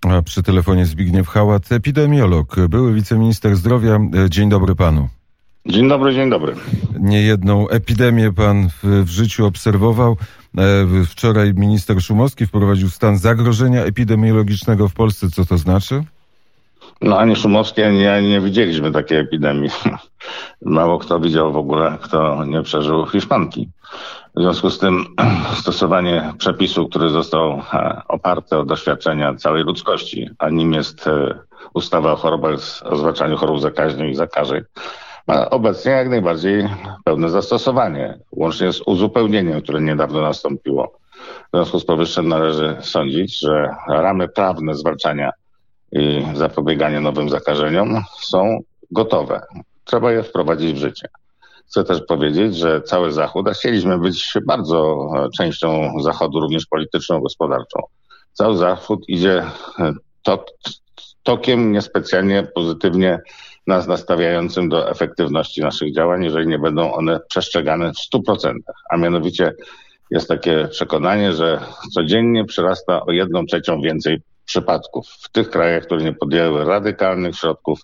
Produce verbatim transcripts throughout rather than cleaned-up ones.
A przy telefonie Zbigniew Hałat, epidemiolog, były wiceminister zdrowia. Dzień dobry panu. Dzień dobry, dzień dobry. Niejedną epidemię pan w, w życiu obserwował. Wczoraj minister Szumowski wprowadził stan zagrożenia epidemiologicznego w Polsce. Co to znaczy? No ani Szumowski, ani ja nie widzieliśmy takiej epidemii. Mało kto widział w ogóle, kto nie przeżył hiszpanki. W związku z tym stosowanie przepisu, który został oparty o doświadczenia całej ludzkości, a nim jest ustawa o chorobach, o zwalczaniu chorób zakaźnych i zakażeń, ma obecnie jak najbardziej pełne zastosowanie, łącznie z uzupełnieniem, które niedawno nastąpiło. W związku z powyższym należy sądzić, że ramy prawne zwalczania i zapobiegania nowym zakażeniom są gotowe. Trzeba je wprowadzić w życie. Chcę też powiedzieć, że cały Zachód, a chcieliśmy być bardzo częścią Zachodu, również polityczną, gospodarczą. Cały Zachód idzie to, tokiem niespecjalnie pozytywnie nas nastawiającym do efektywności naszych działań, jeżeli nie będą one przestrzegane w stu procentach. A mianowicie jest takie przekonanie, że codziennie przyrasta o jedną trzecią więcej przypadków w tych krajach, które nie podjęły radykalnych środków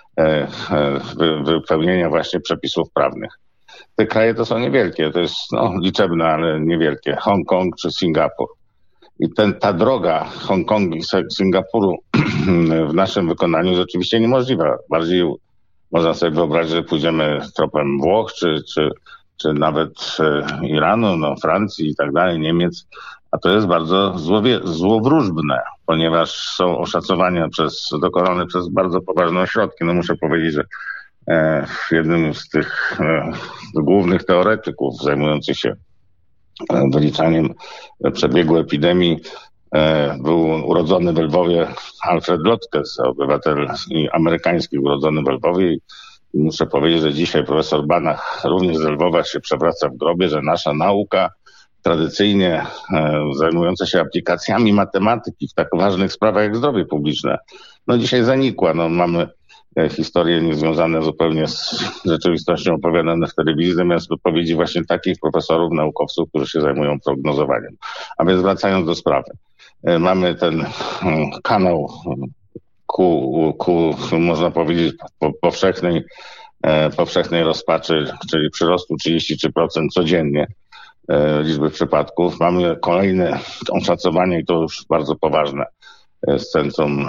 wypełnienia właśnie przepisów prawnych. Te kraje to są niewielkie, to jest no, liczebne, ale niewielkie. Hongkong czy Singapur. I ten, ta droga Hongkongu i Singapuru w naszym wykonaniu jest oczywiście niemożliwa. Bardziej można sobie wyobrazić, że pójdziemy tropem Włoch, czy, czy, czy nawet Iranu, no, Francji i tak dalej, Niemiec. A to jest bardzo złowie, złowróżbne, ponieważ są oszacowania przez, dokonane przez bardzo poważne ośrodki. No muszę powiedzieć, że e, jednym z tych e, głównych teoretyków zajmujących się e, wyliczaniem przebiegu epidemii e, był urodzony w Lwowie Alfred Lotkes, obywatel amerykański urodzony w Lwowie. I muszę powiedzieć, że dzisiaj profesor Banach również z Lwowa się przewraca w grobie, że nasza nauka tradycyjnie e, zajmująca się aplikacjami matematyki w tak ważnych sprawach jak zdrowie publiczne, no dzisiaj zanikła. No, mamy e, historie niezwiązane zupełnie z rzeczywistością opowiadane w telewizji, zamiast wypowiedzi właśnie takich profesorów, naukowców, którzy się zajmują prognozowaniem. A więc wracając do sprawy. E, mamy ten e, kanał ku, ku, można powiedzieć, po, powszechnej, e, powszechnej rozpaczy, czyli przyrostu trzydzieści trzy procent codziennie liczby przypadków. Mamy kolejne oszacowanie i to już bardzo poważne z centrum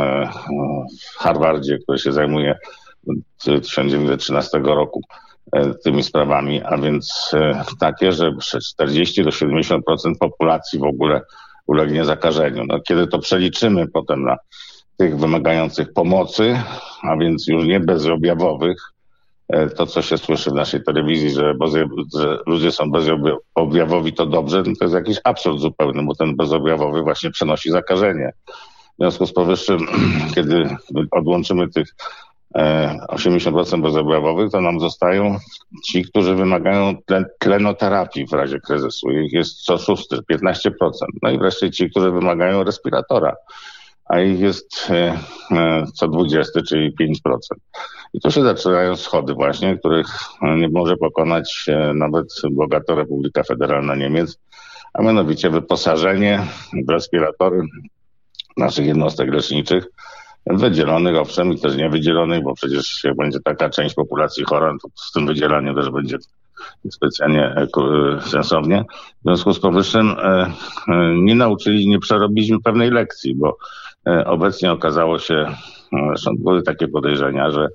w Harvardzie, które się zajmuje od tysiąc dziewięćset trzynastego roku tymi sprawami, a więc takie, że czterdzieści do siedemdziesięciu procent populacji w ogóle ulegnie zakażeniu. No, kiedy to przeliczymy potem na tych wymagających pomocy, a więc już nie bezobjawowych, to, co się słyszy w naszej telewizji, że, że ludzie są bezobjawowi, to dobrze, to jest jakiś absurd zupełny, bo ten bezobjawowy właśnie przenosi zakażenie. W związku z powyższym, kiedy odłączymy tych osiemdziesiąt procent bezobjawowych, to nam zostają ci, którzy wymagają tlenoterapii w razie kryzysu. Ich jest co szósty, piętnaście procent. No i wreszcie ci, którzy wymagają respiratora, a ich jest co dwudziesty, czyli pięć procent. I tu się zaczynają schody właśnie, których nie może pokonać nawet bogata Republika Federalna Niemiec, a mianowicie wyposażenie w respiratory naszych jednostek leczniczych, wydzielonych owszem i też niewydzielonych, bo przecież jak będzie taka część populacji chora, to z tym wydzielaniem też będzie specjalnie sensownie. W związku z powyższym nie nauczyli, nie przerobiliśmy pewnej lekcji, bo obecnie okazało się, zresztą były takie podejrzenia, że,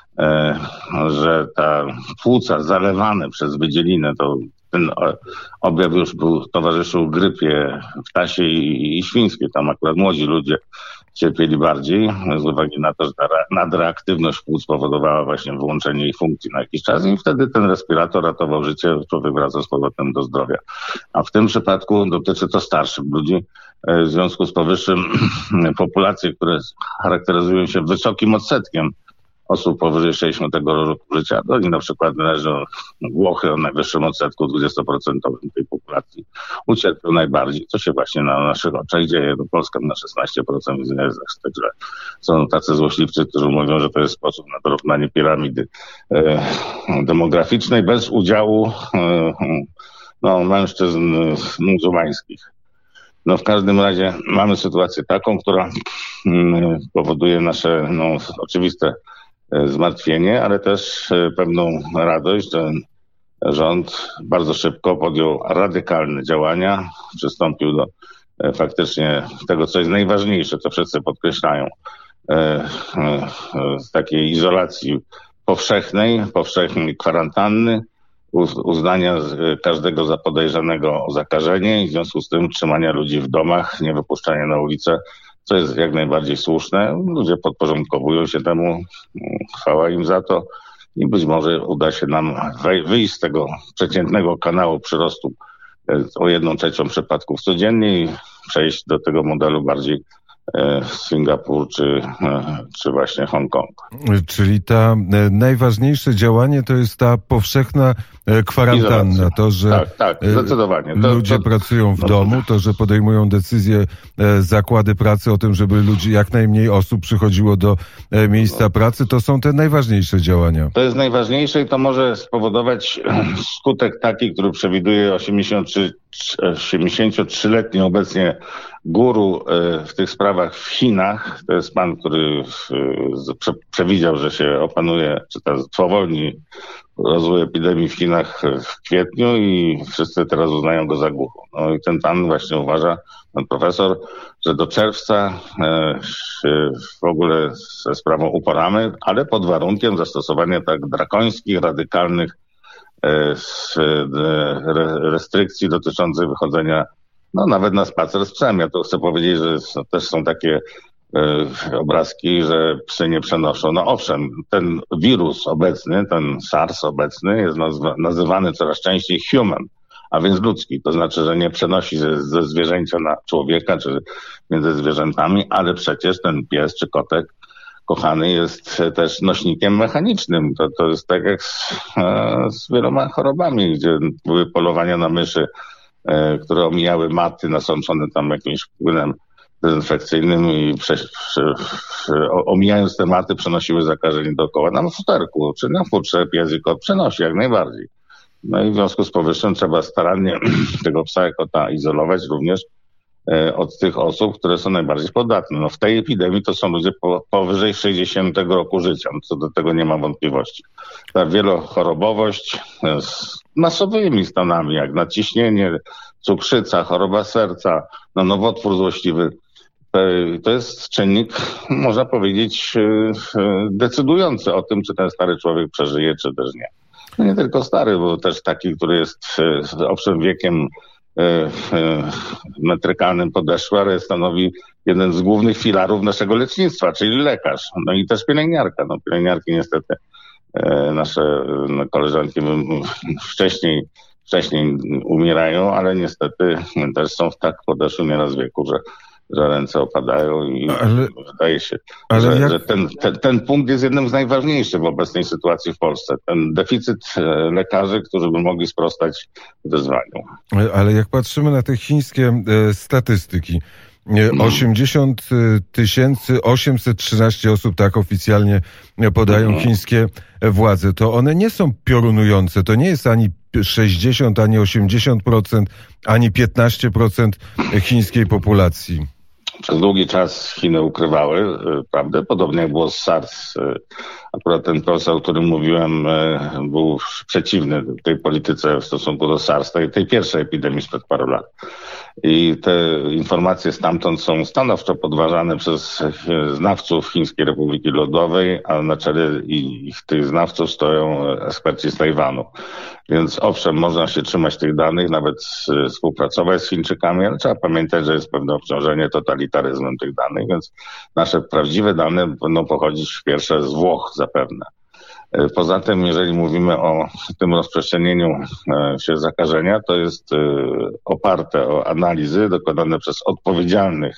że ta płuca zalewane przez wydzielinę, to ten objaw już był, towarzyszył grypie ptasiej i, i świńskiej. Tam akurat młodzi ludzie cierpieli bardziej, z uwagi na to, że ta nadreaktywność płuc powodowała właśnie wyłączenie ich funkcji na jakiś czas i wtedy ten respirator ratował życie, człowiek wraca z powrotem do zdrowia. A w tym przypadku dotyczy to starszych ludzi. W związku z powyższym populacje, które charakteryzują się wysokim odsetkiem osób powyżej sześćdziesiątego roku życia, do nich na przykład należą Włochy o najwyższym odsetku dwudziestoprocentowym tej populacji, ucierpią najbardziej, co się właśnie na naszych oczach dzieje. No, Polska ma szesnaście procent, także są tacy złośliwcy, którzy mówią, że to jest sposób na dorównanie piramidy e, demograficznej bez udziału e, no, mężczyzn muzułmańskich. No w każdym razie mamy sytuację taką, która powoduje nasze no, oczywiste zmartwienie, ale też pewną radość, że rząd bardzo szybko podjął radykalne działania, przystąpił do faktycznie tego, co jest najważniejsze, co wszyscy podkreślają, z takiej izolacji powszechnej, powszechnej kwarantanny, uznania każdego za podejrzanego o zakażenie i w związku z tym trzymania ludzi w domach, nie wypuszczania na ulicę, co jest jak najbardziej słuszne. Ludzie podporządkowują się temu, chwała im za to i być może uda się nam wyjść z tego przeciętnego kanału przyrostu o jedną trzecią przypadków codziennie i przejść do tego modelu bardziej Singapur czy, czy właśnie Hongkong. Czyli ta najważniejsze działanie to jest ta powszechna kwarantanna. Izolacja. To, że tak, tak, zdecydowanie. To, ludzie to, pracują w to, domu, to, że podejmują decyzje zakłady pracy o tym, żeby ludzi, jak najmniej osób przychodziło do miejsca pracy, to są te najważniejsze działania. To jest najważniejsze i to może spowodować skutek taki, który przewiduje osiemdziesięciotrzyletni obecnie guru w tych sprawach w Chinach. To jest pan, który przewidział, że się opanuje, czy też spowolni rozwój epidemii w Chinach w kwietniu i wszyscy teraz uznają go za guru. No i ten pan właśnie uważa, pan profesor, że do czerwca się w ogóle ze sprawą uporamy, ale pod warunkiem zastosowania tak drakońskich, radykalnych restrykcji dotyczących wychodzenia no nawet na spacer z psem. Ja to chcę powiedzieć, że też są takie e, obrazki, że psy nie przenoszą. No owszem, ten wirus obecny, ten SARS obecny jest nazwa, nazywany coraz częściej human, a więc ludzki. To znaczy, że nie przenosi ze, ze zwierzęcia na człowieka, czy między zwierzętami, ale przecież ten pies czy kotek kochany jest też nośnikiem mechanicznym. To, to jest tak jak z, z wieloma chorobami, gdzie były polowania na myszy, które omijały maty nasączone tam jakimś płynem dezynfekcyjnym i prze, prze, prze, omijając te maty przenosiły zakażenie dookoła. Na futerku czy na futrze pies i kot przenosi jak najbardziej. No i w związku z powyższym trzeba starannie tego psa i kota izolować również od tych osób, które są najbardziej podatne. No w tej epidemii to są ludzie po, powyżej sześćdziesiątego roku życia. No co do tego nie ma wątpliwości. Ta wielochorobowość z masowymi stanami, jak nadciśnienie, cukrzyca, choroba serca, no nowotwór złośliwy. To jest czynnik, można powiedzieć, decydujący o tym, czy ten stary człowiek przeżyje, czy też nie. No nie tylko stary, bo też taki, który jest owszem wiekiem metrykalnym podeszły, ale stanowi jeden z głównych filarów naszego lecznictwa, czyli lekarz. No i też pielęgniarka. No pielęgniarki niestety nasze koleżanki wcześniej, wcześniej umierają, ale niestety też są w tak podeszłym nieraz wieku, że że ręce opadają i ale, wydaje się, że, jak... że ten, ten, ten punkt jest jednym z najważniejszych w obecnej sytuacji w Polsce. Ten deficyt lekarzy, którzy by mogli sprostać wyzwaniu. Ale jak patrzymy na te chińskie e, statystyki, osiemdziesiąt tysięcy osiemset trzynaście osób, tak oficjalnie podają mhm. chińskie władze, to one nie są piorunujące. To nie jest ani sześćdziesiąt, ani osiemdziesiąt procent, ani piętnaście procent chińskiej populacji. Przez długi czas Chiny ukrywały prawdę, podobnie jak było z SARS. Akurat ten profesor, o którym mówiłem, był przeciwny tej polityce w stosunku do SARS, tej, tej pierwszej epidemii sprzed paru lat. I te informacje stamtąd są stanowczo podważane przez znawców Chińskiej Republiki Ludowej, a na czele ich tych znawców stoją eksperci z Tajwanu. Więc owszem, można się trzymać tych danych, nawet współpracować z Chińczykami, ale trzeba pamiętać, że jest pewne obciążenie totalitaryzmem tych danych, więc nasze prawdziwe dane będą pochodzić pierwsze z Włoch zapewne. Poza tym, jeżeli mówimy o tym rozprzestrzenieniu się zakażenia, to jest oparte o analizy dokonane przez odpowiedzialnych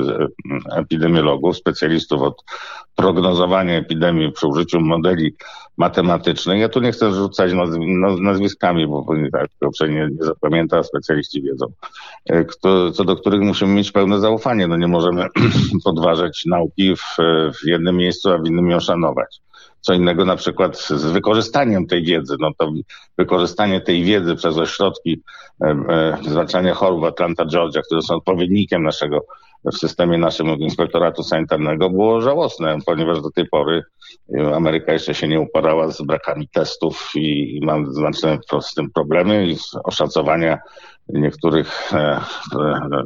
epidemiologów, specjalistów od prognozowania epidemii przy użyciu modeli matematycznych. Ja tu nie chcę rzucać nazw- nazwiskami, bo tak, to nie, nie zapamięta, specjaliści wiedzą, kto, co do których musimy mieć pełne zaufanie. No nie możemy podważać nauki w, w jednym miejscu, a w innym ją szanować. Co innego na przykład z wykorzystaniem tej wiedzy. No to wykorzystanie tej wiedzy przez ośrodki e, e, zwalczania chorób Atlanta, Georgia, które są odpowiednikiem naszego w systemie naszym inspektoratu sanitarnego, było żałosne, ponieważ do tej pory Ameryka jeszcze się nie uporała z brakami testów i, i mam znaczne z tym problemy i z oszacowania niektórych e, e,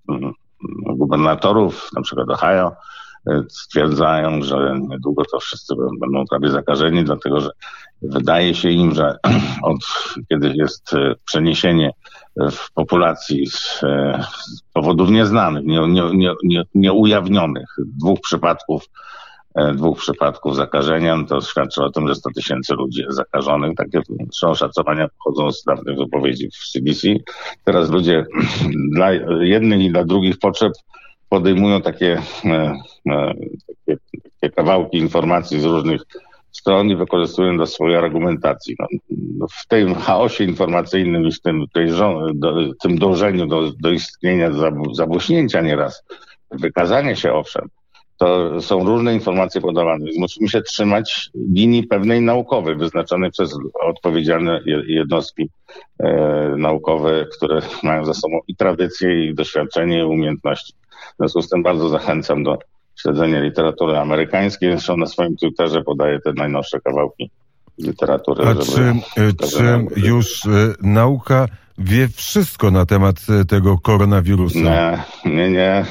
gubernatorów, na przykład Ohio, stwierdzają, że niedługo to wszyscy będą prawie zakażeni, dlatego że wydaje się im, że od kiedy jest przeniesienie w populacji z, z powodów nieznanych, nie, nie, nie, nie, nieujawnionych dwóch przypadków dwóch przypadków zakażenia, to świadczy o tym, że sto tysięcy ludzi jest zakażonych. Takie oszacowania pochodzą z dawnych wypowiedzi w C D C. Teraz ludzie dla jednych i dla drugich potrzeb podejmują takie, e, e, takie, takie kawałki informacji z różnych stron i wykorzystują do swojej argumentacji. No, w tym chaosie informacyjnym i w tym, tej, do, tym dążeniu do, do istnienia zabłyśnięcia nieraz, wykazania się owszem, to są różne informacje podawane. Więc musimy się trzymać linii pewnej naukowej, wyznaczonej przez odpowiedzialne jednostki e, naukowe, które mają za sobą i tradycje, i doświadczenie, i umiejętności. W związku z tym bardzo zachęcam do śledzenia literatury amerykańskiej. Zresztą na swoim Twitterze podaję te najnowsze kawałki literatury. A czy, czy już y, nauka wie wszystko na temat tego koronawirusa? Nie, nie, nie.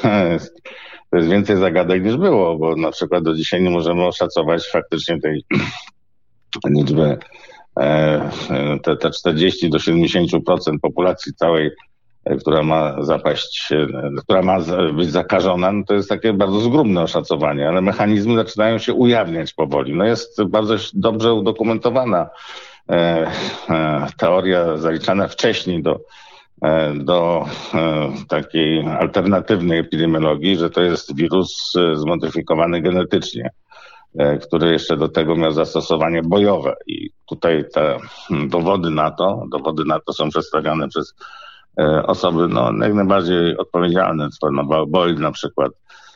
To jest więcej zagadek niż było, bo na przykład do dzisiaj nie możemy oszacować faktycznie tej liczby, e, te, te czterdzieści do siedemdziesięciu procent populacji całej, która ma zapaść, która ma być zakażona, no to jest takie bardzo zgrubne oszacowanie, ale mechanizmy zaczynają się ujawniać powoli. No jest bardzo dobrze udokumentowana e, e, teoria zaliczana wcześniej do, e, do e, takiej alternatywnej epidemiologii, że to jest wirus zmodyfikowany genetycznie, e, który jeszcze do tego miał zastosowanie bojowe. I tutaj te dowody na to, dowody na to są przedstawiane przez osoby no, jak najbardziej odpowiedzialne. Boyle na przykład,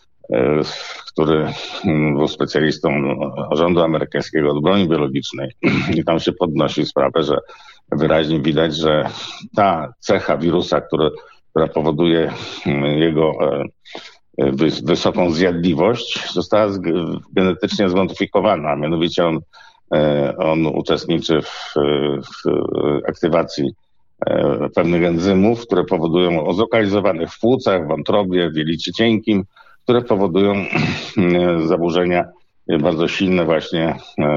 który był specjalistą rządu amerykańskiego od broni biologicznej i tam się podnosi sprawę, że wyraźnie widać, że ta cecha wirusa, który, która powoduje jego wysoką zjadliwość, została genetycznie zmodyfikowana, a mianowicie on, on uczestniczy w, w aktywacji pewnych enzymów, które powodują o zlokalizowanych w płucach, wątrobie, w jelicie cienkim, które powodują zaburzenia bardzo silne właśnie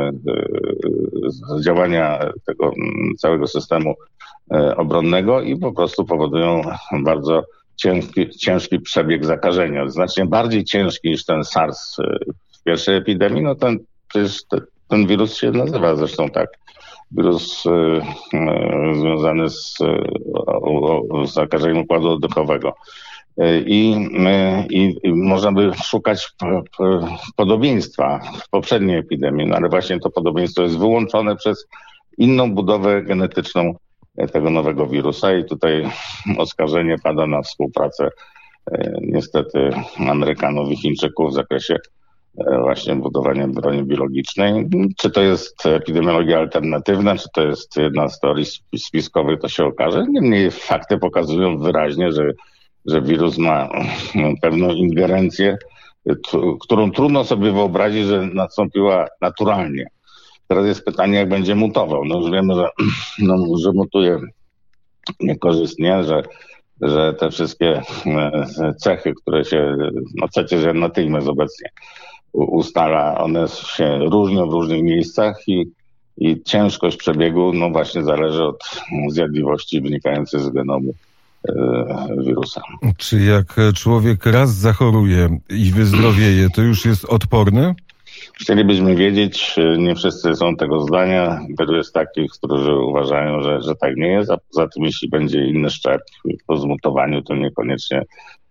działania tego całego systemu obronnego i po prostu powodują bardzo ciężki, ciężki przebieg zakażenia. Znacznie bardziej ciężki niż ten SARS w pierwszej epidemii. No ten, przecież te, ten wirus się nazywa zresztą tak. Wirus y, y, związany z, y, z zakażeniem układu oddechowego. I, i, i można by szukać p, p, podobieństwa w poprzedniej epidemii, no ale właśnie to podobieństwo jest wyłączone przez inną budowę genetyczną tego nowego wirusa i tutaj oskarżenie pada na współpracę niestety Amerykanów i Chińczyków w zakresie właśnie budowania broni biologicznej. Czy to jest epidemiologia alternatywna, czy to jest jedna z teorii spiskowych, to się okaże. Niemniej fakty pokazują wyraźnie, że, że wirus ma pewną ingerencję, t- którą trudno sobie wyobrazić, że nastąpiła naturalnie. Teraz jest pytanie, jak będzie mutował. No już wiemy, że, no, że mutuje niekorzystnie, że że te wszystkie cechy, które się, no przecież natychmiast obecnie ustala, one się różnią w różnych miejscach i, i ciężkość przebiegu no właśnie zależy od zjadliwości wynikającej z genomu e, wirusa. Czy jak człowiek raz zachoruje i wyzdrowieje, to już jest odporny? Chcielibyśmy wiedzieć, nie wszyscy są tego zdania. Wielu jest takich, którzy uważają, że, że tak nie jest, a poza tym jeśli będzie inny szczep po zmutowaniu, to niekoniecznie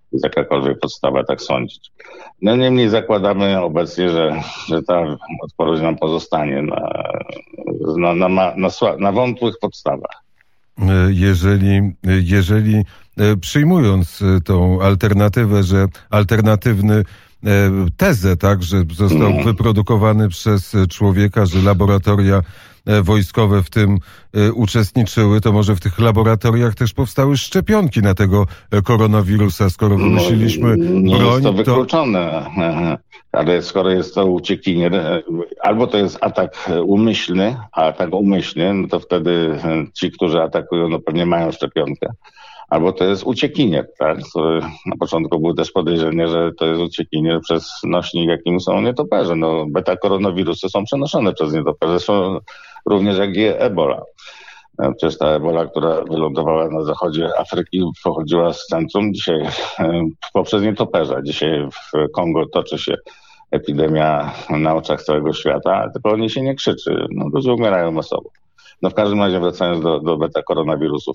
jest jakakolwiek podstawa tak sądzić. No niemniej zakładamy obecnie, że, że ta odporność nam pozostanie na, na, na, na, na, na wątłych podstawach. Jeżeli, jeżeli przyjmując tą alternatywę, że alternatywny tezę, tak, że został mm. wyprodukowany przez człowieka, że laboratoria wojskowe w tym uczestniczyły, to może w tych laboratoriach też powstały szczepionki na tego koronawirusa, skoro wymyśliliśmy no, broń. Jest to wykluczone, to... ale skoro jest to uciekinier, albo to jest atak umyślny, a atak umyślny, no to wtedy ci, którzy atakują, no pewnie mają szczepionkę. Albo to jest uciekinier, tak? Na początku było też podejrzenie, że to jest uciekinier przez nośnik, jakim są nietoperze. No, beta-koronawirusy są przenoszone przez nietoperze, są również jak i ebola. Przecież ta ebola, która wylądowała na zachodzie Afryki, pochodziła z centrum dzisiaj poprzez nietoperza. Dzisiaj w Kongo toczy się epidemia na oczach całego świata, tylko o niej się nie krzyczy. No, ludzie umierają masowo. No w każdym razie wracając do, do beta-koronawirusów,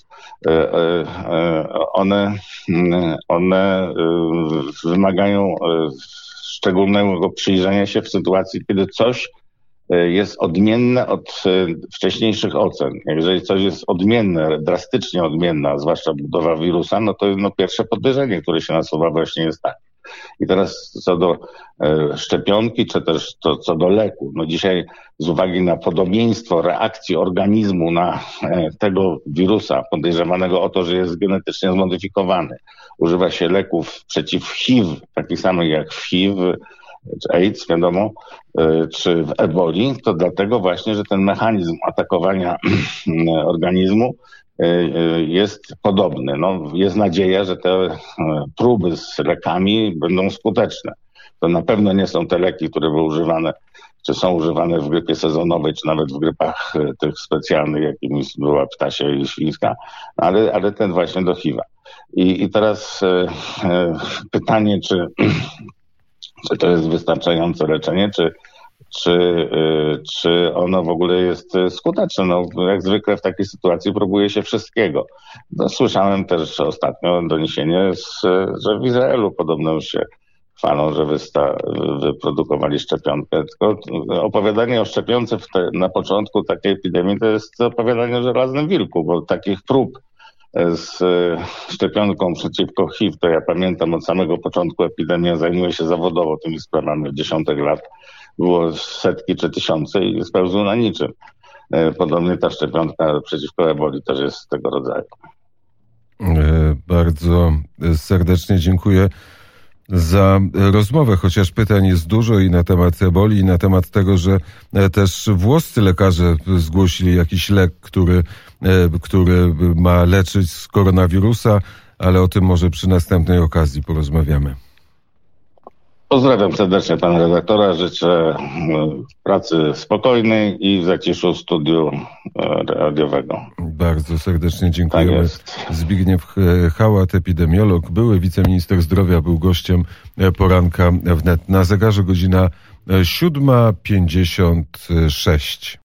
one, one wymagają szczególnego przyjrzenia się w sytuacji, kiedy coś jest odmienne od wcześniejszych ocen. Jeżeli coś jest odmienne, drastycznie odmienna, zwłaszcza budowa wirusa, no to no pierwsze podejrzenie, które się nasuwa, właśnie jest takie. I teraz co do e, szczepionki, czy też to, co do leku. No dzisiaj z uwagi na podobieństwo reakcji organizmu na e, tego wirusa podejrzewanego o to, że jest genetycznie zmodyfikowany, używa się leków przeciw H I V, takich samych jak w H I V, czy AIDS, wiadomo, e, czy w eboli, to dlatego właśnie, że ten mechanizm atakowania organizmu jest podobny. No, jest nadzieja, że te próby z lekami będą skuteczne. To na pewno nie są te leki, które były używane, czy są używane w grypie sezonowej, czy nawet w grypach tych specjalnych, jakimi była ptasia i świńska, ale, ale ten właśnie do H I V-a. I, i teraz e, e, pytanie, czy, czy to jest wystarczające leczenie, czy Czy, czy ono w ogóle jest skuteczne? No, jak zwykle w takiej sytuacji próbuje się wszystkiego. No, słyszałem też ostatnio doniesienie, z, że w Izraelu podobno już się chwalą, że wysta, wyprodukowali szczepionkę. Tylko opowiadanie o szczepionce w te, na początku takiej epidemii to jest opowiadanie o żelaznym wilku, bo takich prób z szczepionką przeciwko H I V, to ja pamiętam od samego początku epidemii, ja zajmuję się zawodowo tymi sprawami od dziesiątek lat. Było setki czy tysiące i spełzło na niczym. Podobnie ta szczepionka przeciwko eboli też jest tego rodzaju. Bardzo serdecznie dziękuję za rozmowę, chociaż pytań jest dużo i na temat eboli, i na temat tego, że też włoscy lekarze zgłosili jakiś lek, który, który ma leczyć z koronawirusa, ale o tym może przy następnej okazji porozmawiamy. Pozdrawiam serdecznie pana redaktora, życzę pracy spokojnej i w zaciszu studiu radiowego. Bardzo serdecznie dziękujemy. Tak Zbigniew Hałat, epidemiolog, były wiceminister zdrowia, był gościem poranka wnet. Na zegarze godzina siódma pięćdziesiąt sześć.